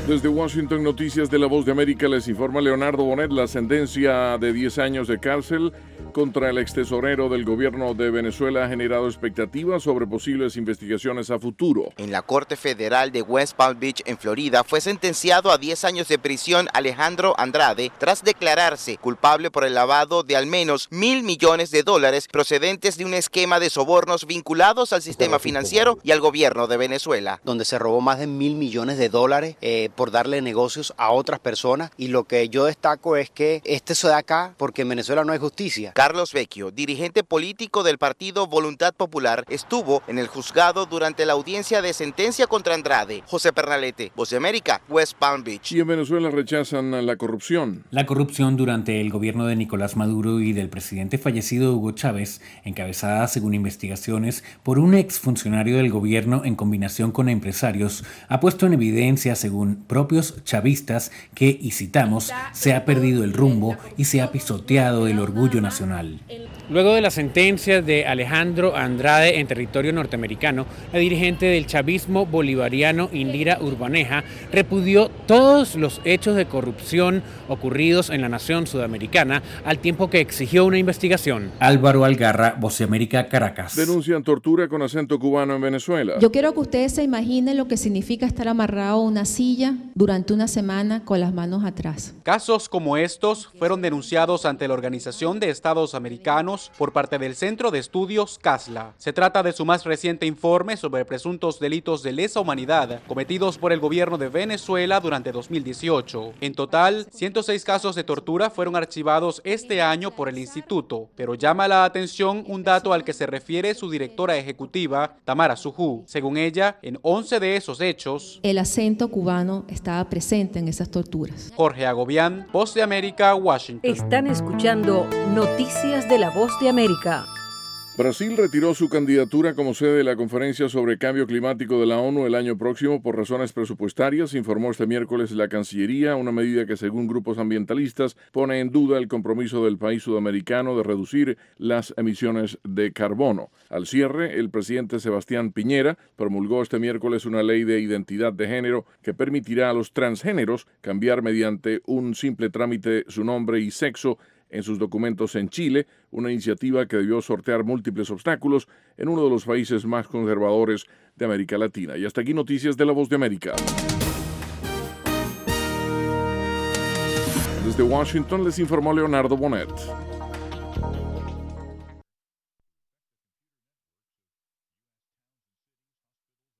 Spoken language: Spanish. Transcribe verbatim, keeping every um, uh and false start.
Desde Washington, Noticias de la Voz de América, les informa Leonardo Bonet. La sentencia de diez años de cárcel contra el extesorero del gobierno de Venezuela ha generado expectativas sobre posibles investigaciones a futuro. En la Corte Federal de West Palm Beach, en Florida, fue sentenciado a diez años de prisión Alejandro Andrade tras declararse culpable por el lavado de al menos mil millones de dólares procedentes de un esquema de sobornos vinculados al sistema financiero y al gobierno de Venezuela. Donde se robó más de mil millones de dólares eh, por darle negocios a otras personas, y lo que yo destaco es que este se da acá porque en Venezuela no hay justicia. Carlos Vecchio, dirigente político del partido Voluntad Popular, estuvo en el juzgado durante la audiencia de sentencia contra Andrade. José Pernalete, Voz de América, West Palm Beach. Y en Venezuela rechazan la corrupción. La corrupción durante el gobierno de Nicolás Maduro y del presidente fallecido Hugo Chávez, encabezada según investigaciones por un exfuncionario del gobierno en combinación con empresarios, ha puesto en evidencia, según propios chavistas, que, y citamos, se ha perdido el rumbo y se ha pisoteado el orgullo nacional. Luego de la sentencia de Alejandro Andrade en territorio norteamericano, la dirigente del chavismo bolivariano Indira Urbaneja repudió todos los hechos de corrupción ocurridos en la nación sudamericana, al tiempo que exigió una investigación. Álvaro Algarra, Voz de América, Caracas. Denuncian tortura con acento cubano en Venezuela. Yo quiero que ustedes se imaginen lo que significa estar amarrado a una silla durante una semana con las manos atrás. Casos como estos fueron denunciados ante la Organización de Estados Americanos por parte del Centro de Estudios CASLA. Se trata de su más reciente informe sobre presuntos delitos de lesa humanidad cometidos por el gobierno de Venezuela durante dos mil dieciocho. En total, ciento seis casos de tortura fueron archivados este año por el instituto, pero llama la atención un dato al que se refiere su directora ejecutiva, Tamara Sujú. Según ella, en once de esos hechos, el acento cubano estaba presente en esas torturas. Jorge Agobián, Voz de América, Washington. Están escuchando Noticias de la Voz de América. Brasil retiró su candidatura como sede de la Conferencia sobre Cambio Climático de la ONU el año próximo por razones presupuestarias, informó este miércoles la Cancillería, una medida que, según grupos ambientalistas, pone en duda el compromiso del país sudamericano de reducir las emisiones de carbono. Al cierre, el presidente Sebastián Piñera promulgó este miércoles una ley de identidad de género que permitirá a los transgéneros cambiar mediante un simple trámite su nombre y sexo en sus documentos en Chile, una iniciativa que debió sortear múltiples obstáculos en uno de los países más conservadores de América Latina. Y hasta aquí Noticias de la Voz de América. Desde Washington les informó Leonardo Bonet.